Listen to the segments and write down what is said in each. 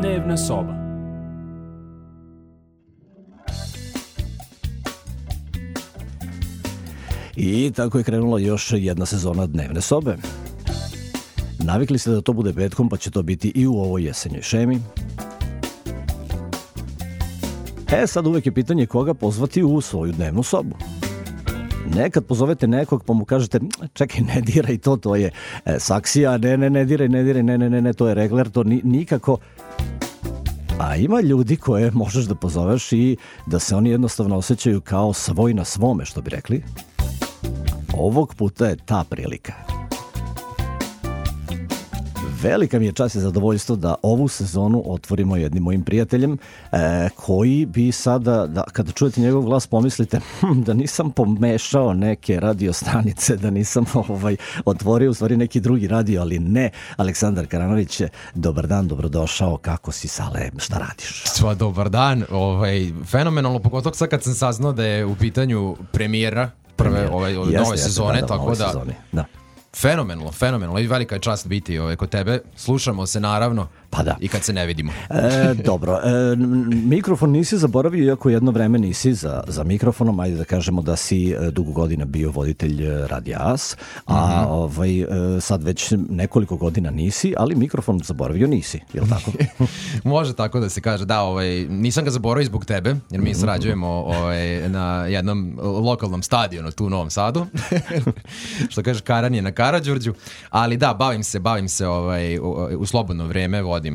Dnevna soba. I tako je krenula još jedna sezona Dnevne sobe. Navikli ste da to bude petkom, pa će to biti i u ovoj jesenjoj šemi. Sad uvek je pitanje koga pozvati u svoju dnevnu sobu. Nekad pozovete nekog pa mu kažete čekaj, ne diraj to je saksija, ne diraj, ne, to je regler, to nikako. A ima ljudi koje možeš da pozoveš i da se oni jednostavno osjećaju kao svoj na svome, što bi rekli. Ovog puta je ta prilika. Velika mi je čast i zadovoljstvo da ovu sezonu otvorimo jednim mojim prijateljem koji bi sada, kada čujete njegov glas, pomislite da nisam pomešao neke radio stanice, da nisam otvorio u stvari neki drugi radio, ali ne. Aleksandar Karanović, dobar dan, dobrodošao, kako si, Sale, šta radiš? Dobar dan, fenomenalno, pogotovo sad kad sam saznao da je u pitanju premijera prve nove sezone, tako da. Fenomenalno i velika je čast biti kod tebe. Slušamo se naravno, pa da. I kad se ne vidimo. Dobro, mikrofon nisi zaboravio, iako jedno vreme nisi za mikrofonom, ajde da kažemo da si dugo godina bio voditelj Radija As, a sad već nekoliko godina nisi, ali mikrofon zaboravio nisi, je li tako? Može tako da se kaže, da, nisam ga zaboravio zbog tebe, jer mi sarađujemo na jednom lokalnom stadionu tu u Novom Sadu, što kaže Karan je na Karađorđu, ali da, bavim se u slobodno vreme, vodim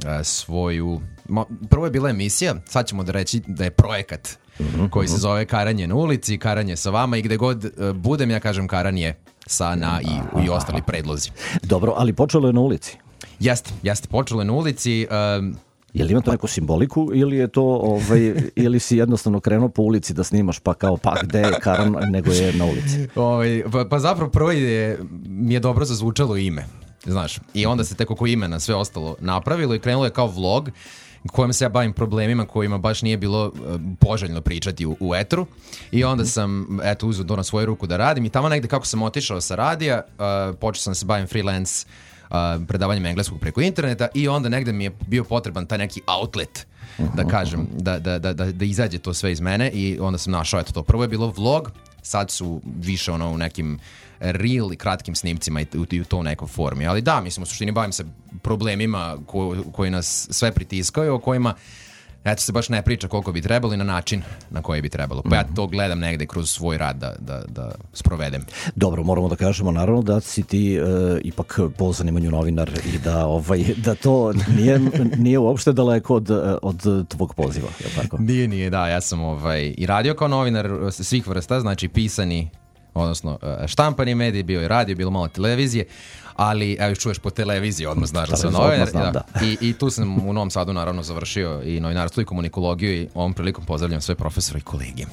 svoju, prvo je bila emisija, sad ćemo da reći da je projekat koji se zove Karanje na ulici, Karanje sa vama, i gde god budem ja kažem Karanje sa na i ostali predlozi. Dobro, ali počelo je na ulici? Jeste, počelo je na ulici. Je li ima to neku simboliku ili je to, ili si jednostavno krenuo po ulici da snimaš pa kao gde je Karan nego je na ulici? Pa zapravo prvo mi je dobro zazvučalo ime, znaš, i onda se tek oko imena sve ostalo napravilo i krenulo je kao vlog kojim se ja bavim problemima kojima baš nije bilo poželjno pričati u etru, i onda sam uzeo to na svoju ruku da radim, i tamo negde kako sam otišao sa radija, počeo sam se bavim freelance predavanjem engleskog preko interneta, i onda negde mi je bio potreban taj neki outlet, da kažem, da izađe to sve iz mene, i onda sam našao to. Prvo je bilo vlog, sad su više u nekim reel i kratkim snimcima i u to nekoj formi. Ali da, mislim, u suštini bavim se problemima koji nas sve pritiskaju, o kojima se baš ne priča koliko bi trebalo i na način na koji bi trebalo. Pa ja to gledam negde kroz svoj rad da sprovedem. Dobro, moramo da kažemo naravno da si ti ipak po zanimanju novinar i da to nije uopšte daleko od tvog poziva, je li tako? Nije, da, ja sam i radio kao novinar svih vrsta, znači pisani, odnosno štampani mediji, bio je radio, bilo malo televizije, ali evo čuješ po televiziji odmah znaš da sam novinar. I tu sam u Novom Sadu naravno završio i novinarstvo i komunikologiju, i ovom prilikom pozdravljam sve profesore i kolege.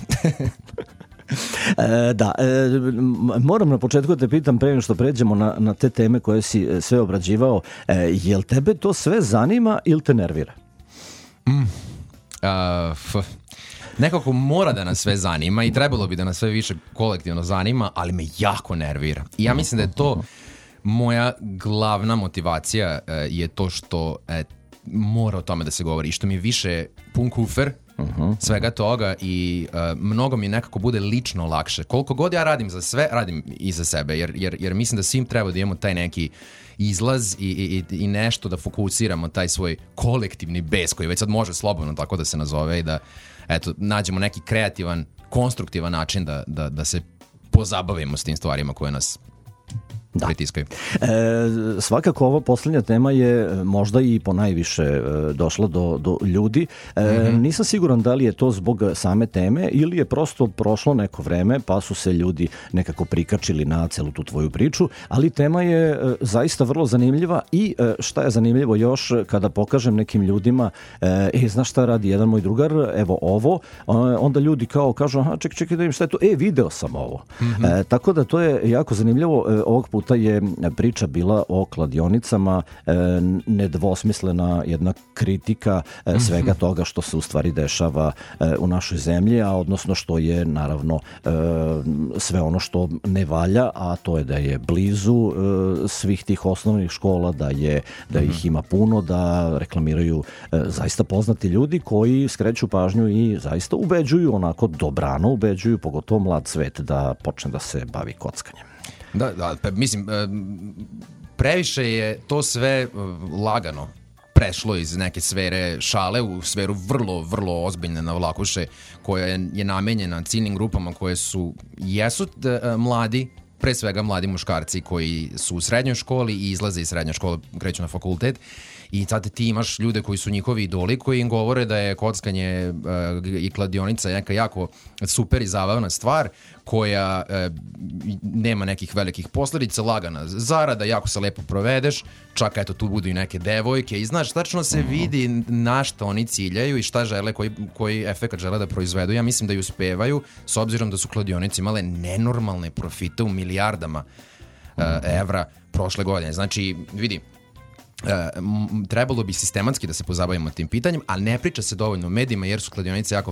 Moram na početku da te pitam, pre nego što pređemo na te teme koje si sve obrađivao, jel tebe to sve zanima ili te nervira? Nekako mora da nas sve zanima i trebalo bi da nas sve više kolektivno zanima, ali me jako nervira. I ja mislim da je to moja glavna motivacija, je to što mora o tome da se govori, i što mi je više pun kufer svega toga, i mnogo mi nekako bude lično lakše. Koliko god ja radim za sve, radim i za sebe, jer mislim da svim treba da imamo taj neki izlaz i nešto da fokusiramo taj svoj kolektivni bes, koji već sad može slobodno tako da se nazove, i da nađemo neki kreativan, konstruktivan način da se pozabavimo s tim stvarima koje nas pritiskaju. Svakako ova posljednja tema je možda i ponajviše došla do ljudi. Nisam siguran da li je to zbog same teme ili je prosto prošlo neko vreme pa su se ljudi nekako prikačili na celu tu tvoju priču, ali tema je zaista vrlo zanimljiva. I šta je zanimljivo još, kada pokažem nekim ljudima znaš šta radi jedan moj drugar, evo ovo, onda ljudi kao kažu čekaj da im šta je to, video sam ovo. Tako da to je jako zanimljivo. Ovog puta puta je priča bila o kladionicama nedvosmislena jedna kritika svega toga što se u stvari dešava u našoj zemlji, a odnosno što je naravno sve ono što ne valja, a to je da je blizu svih tih osnovnih škola, da ih ima puno, da reklamiraju zaista poznati ljudi koji skreću pažnju i zaista ubeđuju, onako dobrano ubeđuju, pogotovo mlad svet da počne da se bavi kockanjem. Da, pa mislim, previše je to sve lagano prešlo iz neke sfere šale u sferu vrlo, vrlo ozbiljne navlakuše koja je namenjena ciljnim grupama koje jesu mladi, pre svega mladi muškarci koji su u srednjoj školi i izlaze iz srednje škole, kreću na fakultet i sad ti imaš ljude koji su njihovi idoli koji im govore da je kockanje i kladionica neka jako super i zabavna stvar koja nema nekih velikih posledica, lagana zarada, jako se lepo provedeš, čak eto tu budu i neke devojke i znaš, tačno se vidi na što oni ciljaju i šta žele, koji efekat žele da proizvedu. Ja mislim da i uspevaju, s obzirom da su kladionice imale nenormalne profite u milijardama evra prošle godine. Znači, vidi, trebalo bi sistematski da se pozabavimo tim pitanjem, ali ne priča se dovoljno u medijima jer su kladionice jako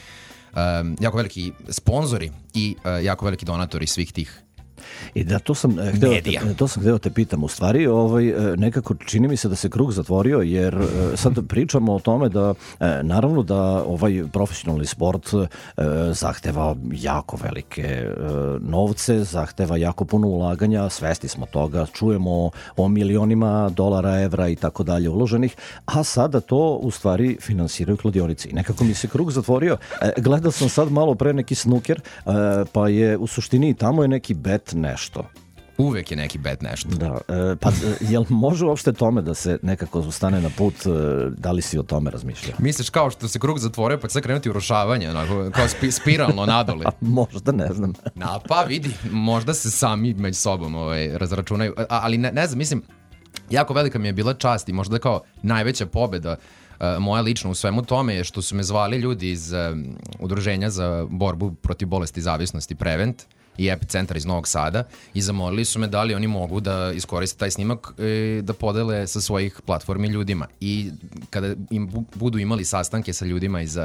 veliki sponzori i jako veliki donatori svih tih I da, to sam hteo te pitam. U stvari, nekako čini mi se da se krug zatvorio, jer sad pričamo o tome da, naravno da ovaj profesionalni sport zahteva jako velike novce, zahteva jako puno ulaganja, svesni smo toga, čujemo o milionima dolara, evra i tako dalje uloženih, a sada to u stvari finansiraju kladionici. I nekako mi se krug zatvorio. Gledao sam sad malo pre neki snuker, pa je u suštini tamo je neki bet nešto. Uvek je neki bet nešto. Da, pa jel može uopšte tome da se nekako stane na put, da li si o tome razmišljao? Misliš kao što se krug zatvorio pa će sad krenuti urušavanje, onako, kao spiralno nadole? Možda, ne znam. Pa vidi, možda se sami među sobom razračunaju, ali ne znam, mislim, jako velika mi je bila čast i možda kao najveća pobeda moja lično u svemu tome je što su me zvali ljudi iz Udruženja za borbu protiv bolesti zavisnosti Prevent i Epicentar iz Novog Sada i zamolili su me da li oni mogu da iskoriste taj snimak da podele sa svojih platformi ljudima. I kada im budu imali sastanke sa ljudima iz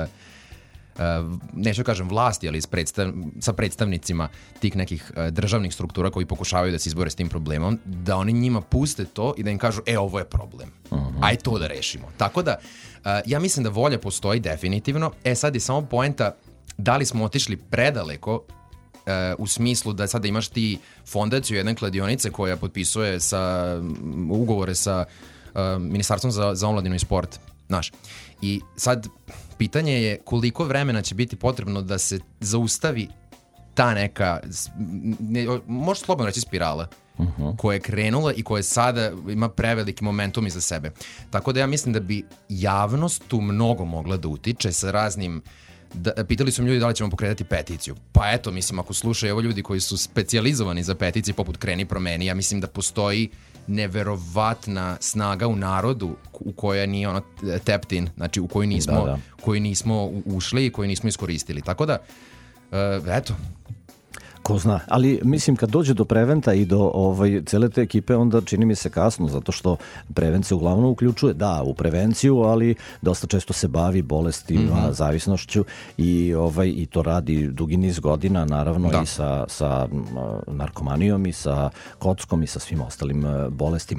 neću kažem vlasti, ali sa predstavnicima tih nekih državnih struktura koji pokušavaju da se izbore s tim problemom, da oni njima puste to i da im kažu, ovo je problem. Aj to da rešimo. Tako da, ja mislim da volja postoji definitivno. Sad je samo poenta da li smo otišli predaleko u smislu da sada imaš ti fondaciju jedne kladionice koja potpisuje ugovore sa Ministarstvom za omladinu i sport. Znaš. I sad pitanje je koliko vremena će biti potrebno da se zaustavi ta neka, može slobodno reći spirala, koja je krenula i koja sada ima preveliki momentum iza sebe. Tako da ja mislim da bi javnost tu mnogo mogla da utiče sa raznim. Pitali su mi ljudi da li ćemo pokretati peticiju. Pa eto, mislim, ako slušaju ovo ljudi koji su specijalizovani za peticije poput Kreni promeni, ja mislim da postoji neverovatna snaga u narodu u kojoj nije ono tapped in, znači u koju nismo ušli i koju nismo iskoristili. Tako da, eto. Ko zna, ali mislim kad dođe do Preventa i do cele te ekipe, onda čini mi se kasno, zato što Prevent se uglavnom uključuje, u prevenciju, ali dosta često se bavi bolestima, zavisnošću i to radi dugi niz godina, naravno i sa narkomanijom i sa kockom i sa svim ostalim bolestima.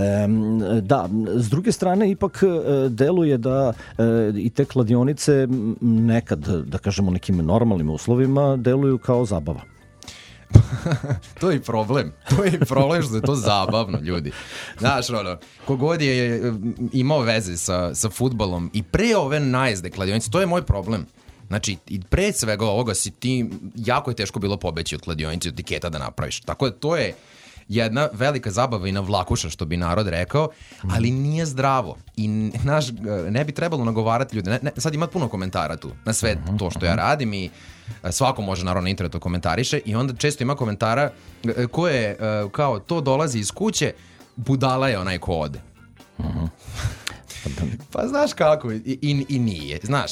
S druge strane ipak deluje da i te kladionice nekad, da kažemo nekim normalnim uslovima, deluju kao zabava. To je problem. To je problem što je to zabavno, ljudi. Znaš, kogod je imao veze sa fudbalom i pre ove najezde kladionice, to je moj problem. Znači, i pre svega ovoga si ti, jako je teško bilo pobeći od kladionice, od tiketa da napraviš. Tako da to je jedna velika zabava i navlakuša, što bi narod rekao, ali nije zdravo. I ne bi trebalo nagovarati ljude. Sad ima puno komentara tu na sve to što ja radim i svako može naravno na internetu komentariše i onda često ima komentara ko je kao to dolazi iz kuće, budala je onaj ko ode. Pa znaš kako, i nije. Znaš,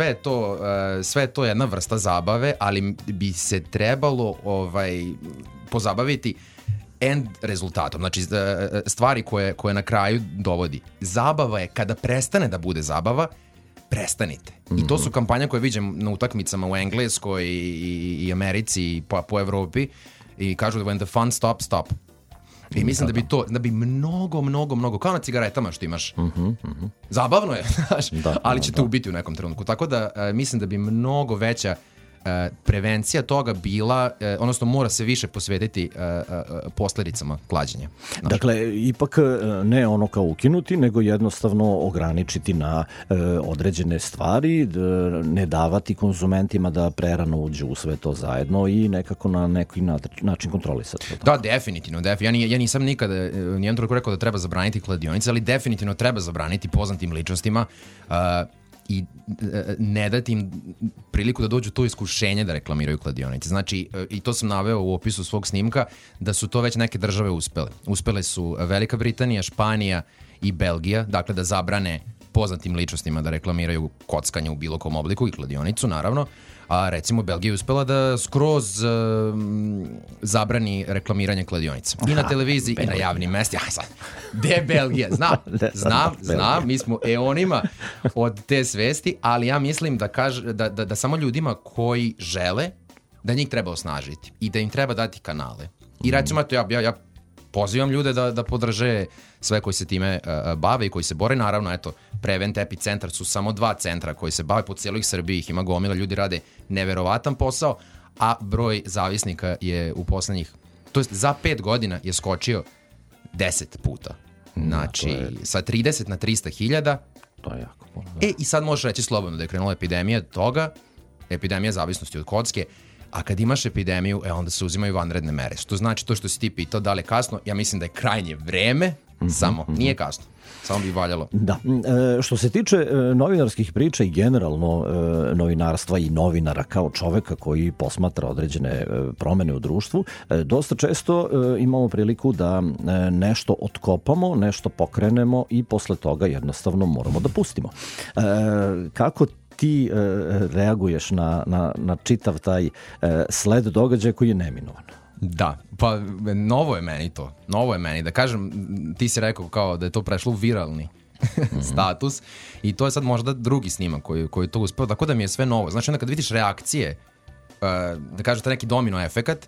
sve je to jedna vrsta zabave, ali bi se trebalo pozabaviti end rezultatom, znači stvari koje na kraju dovodi. Zabava je kada prestane da bude zabava, prestanite. I to su kampanje koje viđem na utakmicama u Engleskoj i Americi i po Evropi i kažu da when the fun stop, stop. I mislim da bi mnogo, kao na cigaretama što imaš. Zabavno je, znaš, ali će te ubiti u nekom trenutku. Tako da mislim da bi mnogo veća prevencija toga bila, odnosno mora se više posvetiti posledicama klađenja. Znaš. Dakle, ipak ne ono kao ukinuti, nego jednostavno ograničiti na određene stvari, ne davati konzumentima da prerano uđu u sve to zajedno i nekako na neki način kontrolisati. Da, definitivno. Ja nisam nikada nijednom trenutku rekao da treba zabraniti kladionice, ali definitivno treba zabraniti poznatim ličnostima i ne dati im priliku da dođu to iskušenje da reklamiraju kladionice. Znači, i to sam naveo u opisu svog snimka, da su to već neke države uspele. Uspele su Velika Britanija, Španija i Belgija, dakle da zabrane poznatim ličnostima da reklamiraju kockanje u bilo kom obliku i kladionicu, naravno. A recimo Belgija je uspela da skroz zabrani reklamiranje kladionica. I na televiziji i na javnim mestima. Gde je Belgija? Znam. Mi smo eonima od te svesti, ali ja mislim da samo ljudima koji žele, da njih treba osnažiti i da im treba dati kanale. I recimo, ja pozivam ljude da podrže sve koji se time bave i koji se bore. Naravno, eto, Prevent, Epicentar su samo 2 centra koji se bave po cijeloj Srbiji. Ih ima gomila, ljudi rade neverovatan posao, a broj zavisnika je u poslednjih, to jest za 5 godina je skočio 10 puta. Znači, sa 30 na 300.000. To je jako puno. I sad možeš reći slobodno da je krenula epidemija toga, epidemija zavisnosti od kocke. A kad imaš epidemiju, onda se uzimaju vanredne mere. Što znači to što si ti pitao, da li je kasno? Ja mislim da je krajnje vreme, samo nije kasno. Samo bi valjalo. Da. Što se tiče novinarskih priča i generalno novinarstva i novinara kao čoveka koji posmatra određene promene u društvu, dosta često imamo priliku da nešto otkopamo, nešto pokrenemo i posle toga jednostavno moramo da pustimo. Kako ti reaguješ na čitav taj sled događaja koji je neminovan? Da, pa novo je meni da kažem, ti si rekao kao da je to prešlo u viralni status i to je sad možda drugi snimak koji je to uspeo, tako da mi je sve novo. Znači onda kad vidiš reakcije, da kažete neki domino efekat,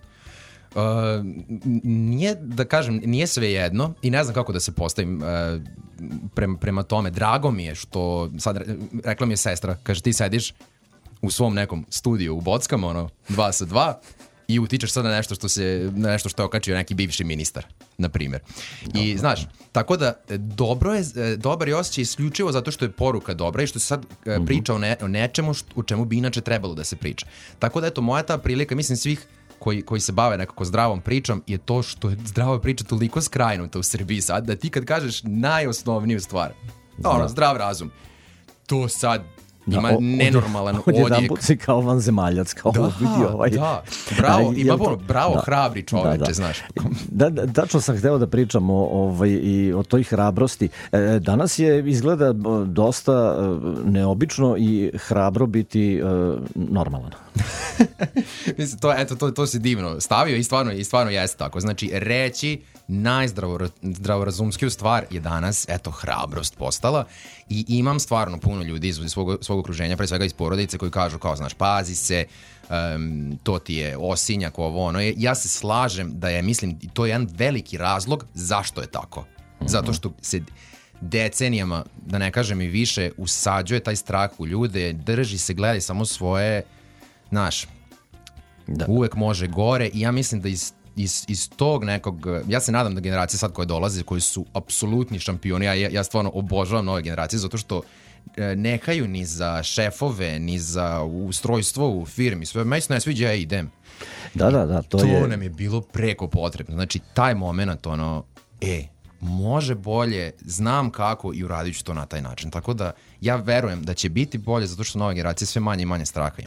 nije sve jedno i ne znam kako da se postavim prema tome. Drago mi je što, sad rekla mi je sestra, kaže ti sediš u svom nekom studiju u Bockama, 2 sa 2 i utičeš sad na nešto što je okačio neki bivši ministar, na primjer. I znaš, tako da dobar je osjećaj isključivo zato što je poruka dobra i što se sad priča o nečemu u čemu bi inače trebalo da se priča. Tako da eto, moja ta prilika, mislim svih koji se bave nekako zdravom pričom je to što je zdrava priča toliko skrajnuta u Srbiji sad, da ti kad kažeš najosnovniju stvar, zdrav razum, to sad ima nenormalan odjek. Odjedanput si kao vanzemaljac, kao vidio ovaj. Da, bravo hrabri čoveče, znaš. Tačno sam hteo da pričam o toj hrabrosti. Danas je izgleda dosta neobično i hrabro biti normalan. Mislim, to si divno stavio i stvarno jeste tako. Znači, reći najzdravorazumskiju stvar je danas, eto, hrabrost postala i imam stvarno puno ljudi iz svog okruženja, pre svega iz porodice, koji kažu kao, znaš, pazi se, to ti je osinjak, ono. Ja se slažem da je, mislim, to je jedan veliki razlog zašto je tako. Zato što se decenijama, da ne kažem i više, usađuje taj strah u ljude, drži se, gledaj samo svoje, znaš, uvek može gore i ja mislim da iz tog nekog, ja se nadam da generacije sad koje dolaze, koji su apsolutni šampioni, ja stvarno obožavam nove generacije zato što ne haju ni za šefove, ni za ustrojstvo u firmi, sve meni se ne sviđa, ja idem. Da, to nam je bilo preko potrebno. Znači, taj moment, može bolje, znam kako i uradit ću to na taj način. Tako da ja verujem da će biti bolje zato što nove generacije sve manje i manje straha imaju.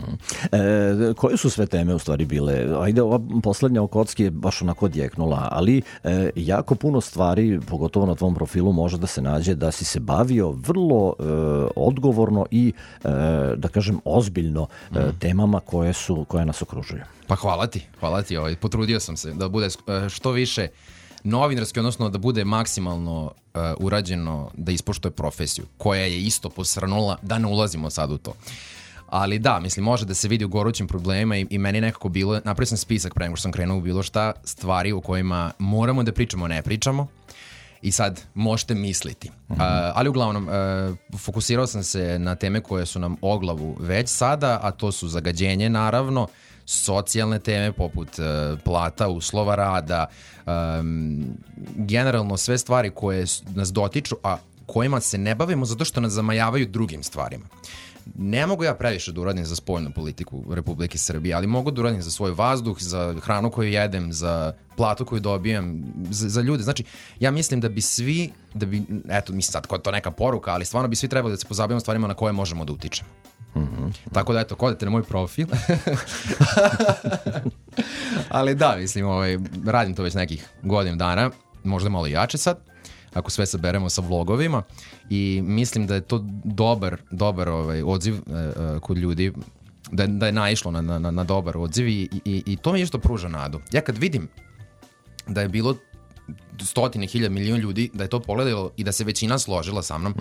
Koje su sve teme u stvari bile? Ajde, ova poslednja o kocki je baš onako odjeknula, ali jako puno stvari, pogotovo na tvom profilu, može da se nađe da si se bavio vrlo odgovorno i, da kažem, ozbiljno temama koje nas okružuju. Pa hvala ti. Potrudio sam se da bude što više novinarski, odnosno da bude maksimalno urađeno da ispoštuje profesiju, koja je isto posrnula, da ne ulazimo sad u to. Ali da, mislim, može da se vidi u gorućim problemima i meni nekako bilo, napravio sam spisak pre nego što sam krenuo u bilo šta, stvari u kojima moramo da pričamo, ne pričamo i sad možete misliti. Ali uglavnom, fokusirao sam se na teme koje su nam o glavu već sada, a to su zagađenje naravno, socijalne teme poput plata, uslova rada, generalno sve stvari koje nas dotiču, a kojima se ne bavimo zato što nas zamajavaju drugim stvarima. Ne mogu ja previše da uradim za spoljnu politiku Republike Srbije, ali mogu da uradim za svoj vazduh, za hranu koju jedem, za platu koju dobijam, za ljude. Znači, ja mislim da bi svi, eto, mislim sad to neka poruka, ali stvarno bi svi trebali da se pozabavimo stvarima na koje možemo da utičemo. Tako da, eto, kodete na moj profil. Ali da, mislim, radim to već nekih godinu dana, možda malo jače sad, ako sve saberemo sa vlogovima, i mislim da je to dobar odziv kod ljudi, da je naišlo na dobar odziv i to mi isto pruža nadu. Ja kad vidim da je bilo stotine hiljada, milion ljudi da je to pogledalo i da se većina složila sa mnom,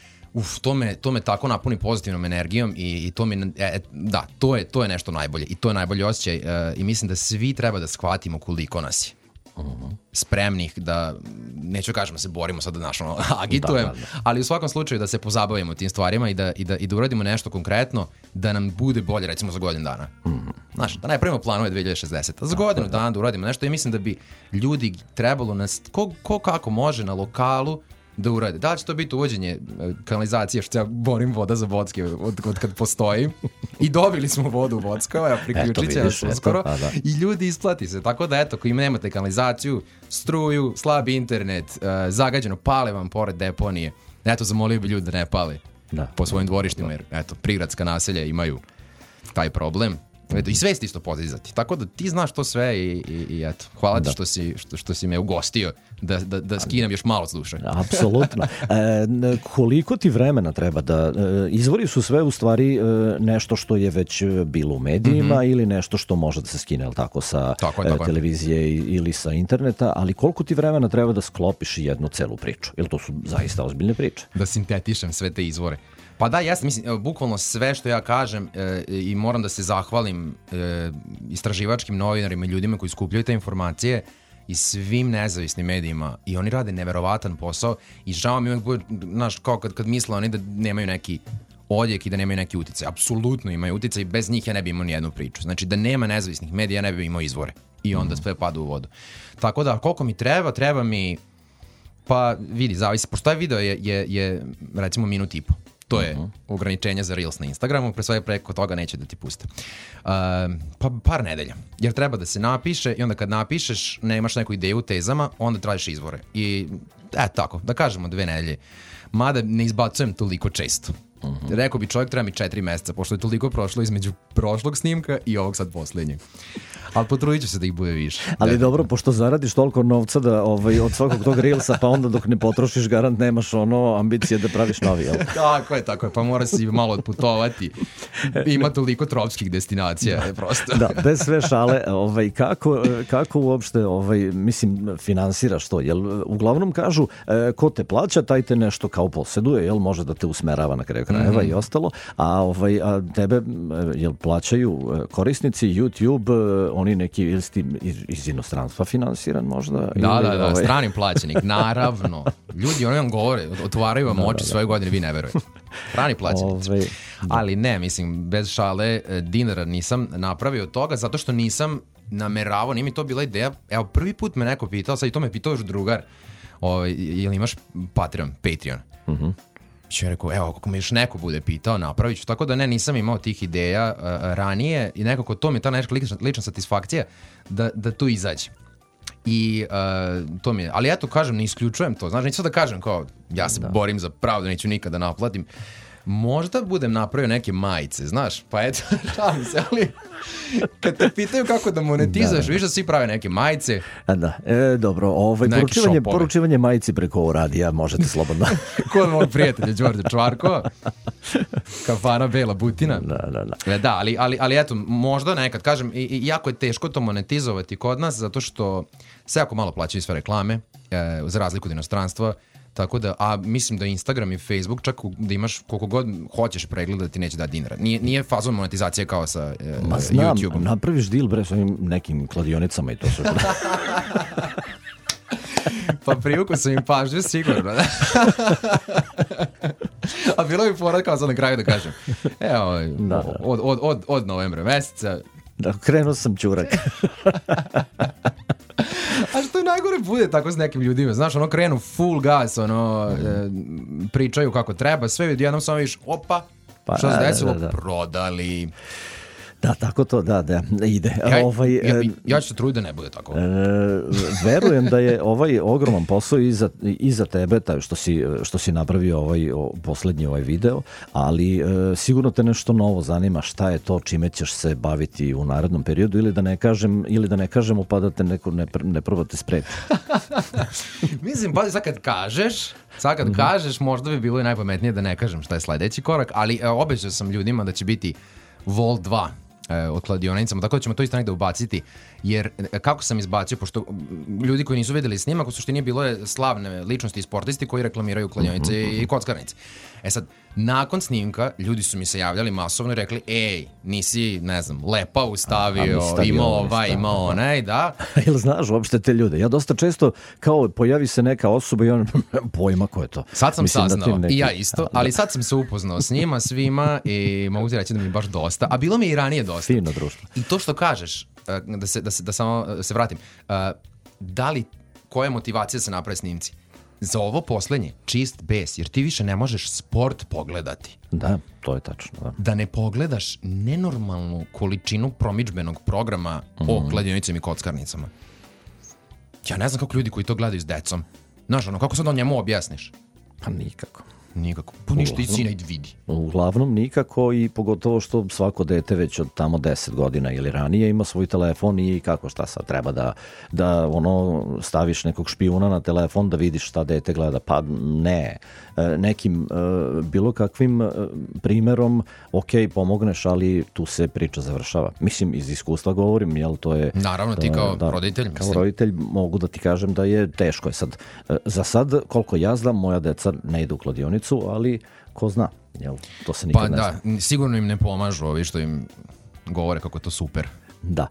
to me tako napuni pozitivnom energijom i to mi, da, to je nešto najbolje i to je najbolji osjećaj i mislim da svi treba da shvatimo koliko nas je spremnih da, neću kažem da se borimo sad da agitujem, ali u svakom slučaju da se pozabavimo tim stvarima i da uradimo nešto konkretno da nam bude bolje recimo za godinu dana. Znaš, da ne pravimo planove 2060, a za godinu dana da uradimo nešto i mislim da bi ljudi trebalo nas, ko kako može na lokalu da urade. Da li će to biti uvođenje kanalizacije, što ja borim voda za Vodske od kad postoji i dobili smo vodu u Vodskoj, a priključit će nas uskoro i ljudi isplati se. Tako da eto, ako im nemate kanalizaciju, struju, slab internet, zagađeno, pale vam pored deponije, eto, zamolio bi ljudi da ne pale po svojim dvorištima, jer eto, prigradska naselja imaju taj problem. Eto, i svest isto podizati. Tako da ti znaš to sve i eto, hvala ti što si me ugostio da skinem još malo s duše. Apsolutno. Koliko ti vremena treba da... Izvori su sve u stvari nešto što je već bilo u medijima ili nešto što može da se skine, ali tako, sa televizije ili sa interneta, ali koliko ti vremena treba da sklopiš jednu celu priču? Jer to su zaista ozbiljne priče. Da sintetišem sve te izvore. Pa da, ja mislim, bukvalno sve što ja kažem i moram da se zahvalim istraživačkim novinarima i ljudima koji skupljaju te informacije i svim nezavisnim medijima i oni rade neverovatan posao i žao mi uvijek bude, znaš, kao kad misle oni da nemaju neki odjek i da nemaju neki uticaj. Apsolutno imaju uticaj i bez njih ja ne bi imao nijednu priču. Znači da nema nezavisnih medija ja ne bi imao izvore i onda sve pada u vodu. Tako da, koliko mi treba mi, pa vidi, zavisi, pošto taj video je recimo minut i po. To je ograničenje za Reels na Instagramu, pre svega preko toga neće da ti puste. Pa par nedelja, jer treba da se napiše i onda kad napišeš, nemaš neku ideju u tezama, onda tražiš izvore. I tako, da kažemo 2 nedelje. Mada ne izbacujem toliko često. Rekao bi čovjek treba mi 4 meseca, pošto je toliko prošlo između prošlog snimka i ovog sad posljednjeg. Ali potrudit ću se da ih bude više. Ali dobro, pošto zaradiš toliko novca da od svakog tog Reelsa, pa onda dok ne potrošiš garant nemaš ambicije da praviš novi, jel? Tako je, pa mora si malo odputovati. Ima toliko tropskih destinacija, prosto. Da, bez sve šale, kako uopšte, mislim, finansiraš to? Jel, uglavnom kažu, ko te plaća, taj te nešto kao posjeduje, jel, može da te usmerava na kraju krajeva i ostalo, a tebe, jel, plaćaju korisnici, YouTube, oni neki, ili si ti iz inostranstva finansiran možda? Da, stranim plaćenik, naravno. Ljudi, oni vam govore, otvaraju vam oči svoje godine, vi ne verujete. Strani plaćenici. Ali ne, mislim, bez šale, dinara nisam napravio od toga, zato što nisam nameravao, nije mi to bila ideja. Evo, prvi put me neko pitao, sad i to me pitao još drugar, jel imaš Patreon? Če rekao, evo, ako me još neko bude pitao, napravit ću. Tako da nisam imao tih ideja ranije i nekako to mi je ta neka lična satisfakcija da to izađe. I to mi je, ali eto, kažem, ne isključujem to. Znaš, neću da kažem kao, ja se borim za pravo da neću nikada naplatim. možda budem napravio neke majice, znaš, pa eto, šalim se, ali kad te pitaju kako da monetizuješ, više svi prave neke majice. Da, dobro, poručivanje majici preko ovo radija, možete slobodno. Kod mog prijatelja Đorđe Čvarko, kafana Bela Butina. Da, ali eto, možda nekad, kažem, i jako je teško to monetizovati kod nas, zato što se jako malo plaćaju sve reklame, za razliku od inostranstva. Tako da, a mislim da Instagram i Facebook, čak da imaš koliko god hoćeš pregleda, ti neće dati dinara. Nije fazon monetizacije kao sa YouTube-om. Napraviš deal, bre, s ovim nekim kladionicama i to sve. Pa privukao sam im pažnju, sigurno. A bilo bi fora kao sad na kraju da kažem. Evo, od novembra meseca. Da, krenuo sam ćurak. A što je najgore bude tako s nekim ljudima, znaš, ono krenu full gas, ono, pričaju kako treba, sve jednom samo vidiš, opa, što se desilo, prodali. Da, tako to, da, ide. Ja ću se truditi da ne bude tako. Verujem da je ovaj ogroman posao i za tebe, taj što si napravio poslednji video, ali sigurno te nešto novo zanima, šta je to čime ćeš se baviti u narednom periodu, ili da ne kažemo pa da te neko ne probate spreti. Mislim, pa sad kad kažeš, možda bi bilo i najpametnije da ne kažem šta je sledeći korak, ali obećao sam ljudima da će biti Vol 2 od kladionicama, tako da ćemo to isto negde ubaciti, jer kako sam izbacio, pošto ljudi koji nisu videli snimak, u suštini bilo je slavne ličnosti i sportisti koji reklamiraju kladionice i kockarnice. Sad, nakon snimka, ljudi su mi se javljali masovno i rekli, nisi, ne znam, Lepavu stavio, imao imao onaj, da. Jel znaš uopšte te ljude? Ja dosta često, kao pojavi se neka osoba i on pojma ko je to. Sad sam saznao, i ja isto, ali sad sam se upoznao s njima, svima, i mogu ti reći da mi je baš dosta, a bilo mi i ranije dosta. Fino društvo. I to što kažeš, da samo se vratim, koja je motivacija da se naprave snimci? Za ovo poslednje, čist bes, jer ti više ne možeš sport pogledati. Da, to je tačno. Da ne pogledaš nenormalnu količinu promidžbenog programa o kladionicama i kockarnicama. Ja ne znam kako ljudi koji to gledaju s decom. Znaš, kako sad njemu objasniš? Pa nikako. Pa ništa, i sina vidi. Uglavnom nikako, i pogotovo što svako dete već od tamo 10 godina ili ranije ima svoj telefon i šta sad treba da staviš nekog špijuna na telefon da vidiš šta dete gleda. Pa ne, nekim bilo kakvim primerom pomogneš, ali tu se priča završava. Mislim, iz iskustva govorim, jel to je... Naravno, ti kao roditelj, mislim. Kao roditelj mogu da ti kažem da je teško. Za sad, koliko ja znam, moja deca ne idu u kladionicu, ali ko zna, jel, to se nikad ne zna. Pa da, sigurno im ne pomažu ovi što im govore kako je to super. Da.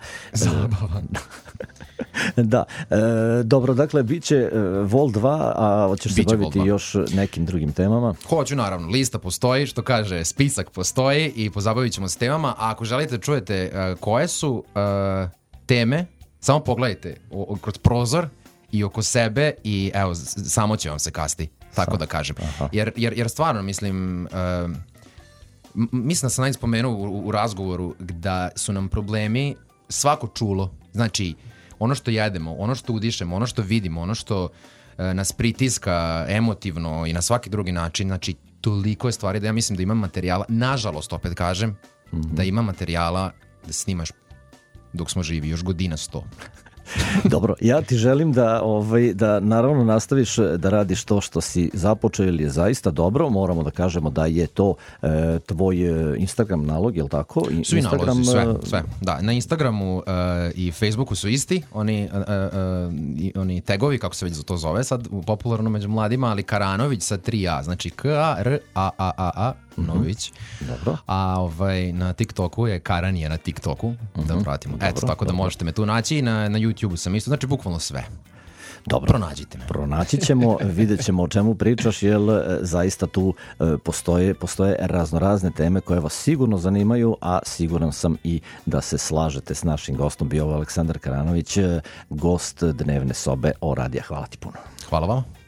Da. Dobro, dakle, bit će Vol 2, a hoćeš se baviti još nekim drugim temama? Hoću, naravno. Lista postoji, što kaže, spisak postoji i pozabavit ćemo se temama. A ako želite čujete koje su teme, samo pogledajte kroz prozor i oko sebe i evo, samo će vam se kasti. Tako da kažem. Jer stvarno, mislim da sam najbolje spomenuo u razgovoru da su nam problemi svako čulo. Znači, ono što jedemo, ono što udišemo, ono što vidimo, ono što nas pritiska emotivno i na svaki drugi način, znači toliko je stvari da ja mislim da imam materijala, nažalost opet kažem, da ima materijala da snimaš dok smo živi, još godina 100. Dobro, ja ti želim da naravno nastaviš da radiš to što si započeo, ili je zaista dobro. Moramo da kažemo da je to tvoj Instagram nalog, je li tako? Svi nalozi, sve. Da, na Instagramu i Facebooku su isti, oni tagovi, kako se već to zove sad, popularno među mladima, ali Karanović sa 3A, znači K-A-R-A-A-A, Nović. Dobro. A na TikToku je Karan na TikToku, da pratimo. Eto, tako da možete me tu naći i na YouTubeu sam isto, znači bukvalno sve. Dobro. Pronađite me. Pronaći ćemo, vidjet ćemo o čemu pričaš, jer zaista tu postoje raznorazne teme koje vas sigurno zanimaju, a siguran sam i da se slažete s našim gostom. Bio Aleksandar Karanović, gost dnevne sobe O radija. Hvala ti puno. Hvala vam.